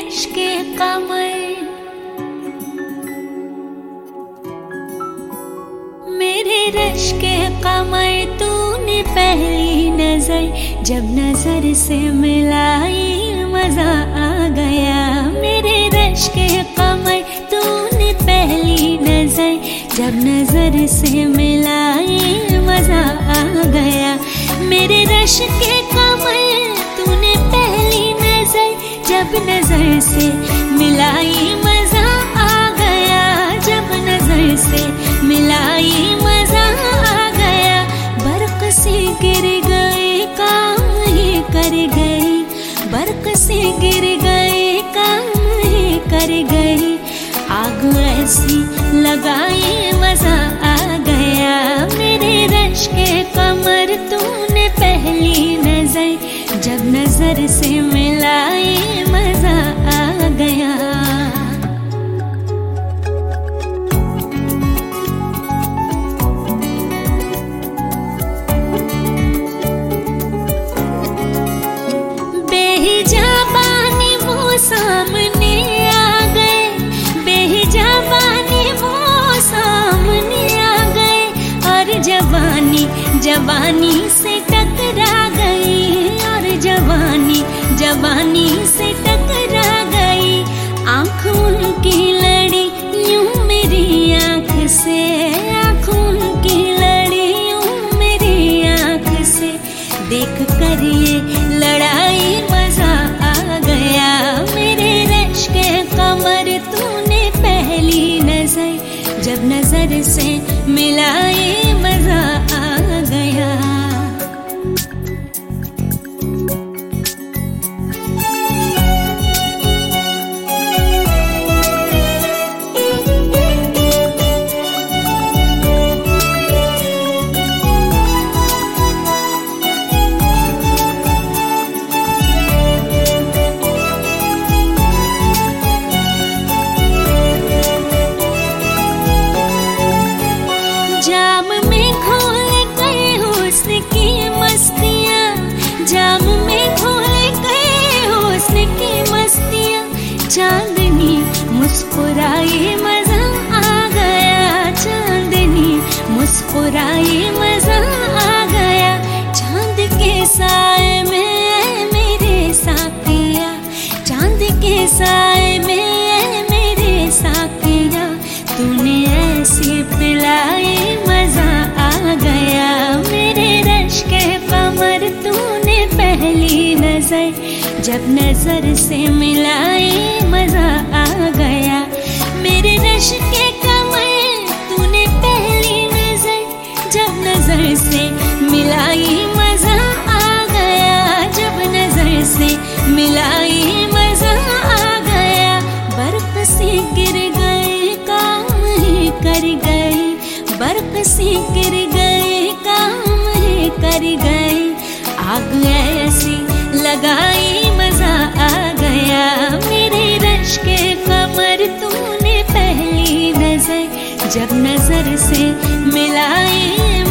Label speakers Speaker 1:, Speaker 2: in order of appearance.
Speaker 1: Rush के कमर, मेरे rush के कमर तूने पहली नजर जब नजर से मिलाई मजा आ गया। मेरे रश के कमर तूने पहली नजर जब नजर से मिलाई मजा आ गया। मेरे रश के कमर तूने पहली नजर जब नजर से मिलाई मजा आ गया। जब नजर से मिलाई मजा आ गया। बर्क से गिर गए काम ही कर गई, बर्क से गिर गए काम ही कर गई। आग ऐसी लगाई मजा आ गया। मेरे रश के कमर तूने पहली नजर जब नजर से मिलाई मजा आ गया। बेहिजाबानी वो सामने आ गए, बेहिजाबानी वो सामने आ गए। और जवानी जवानी से टकरा गई, और जवानी जवानी से टकरा गई। आँख उनकी लड़ी यूं मेरी आँख से, आँख उनकी लड़ी यूं मेरी आँख से। देख कर ये लड़ाई मजा आ गया। मेरे रश के कमर तूने पहली नजर जब नजर से मिलाई मजा आ गया। जाम में खोल गए हुस्न की मस्तियाँ, जाम में खोल गए हुस्न की मस्तियाँ। चांदनी मुस्कुराई मजा आ गया, चांदनी मुस्कुराई मजा आ गया। चांद के साए में मेरे साथिया, चांद के साए में मेरे साथिया। तूने ऐसी पिलाई मजा आ गया। मेरे रश के कमर तूने पहली नजर जब नजर से मिलाई मजा आ गया। मेरे रश के कमर तूने पहली नजर जब नजर से मिलाई मजा आ गया। जब नजर से मिलाई मजा आ गया। बर्फ से गिर गए काम ही कर गई, बर्फ से गिर गए काम ही कर गई। आग ऐसी लगाई मजा आ गया। मेरे रश के कमर तूने पहली नजर जब नजर से मिलाई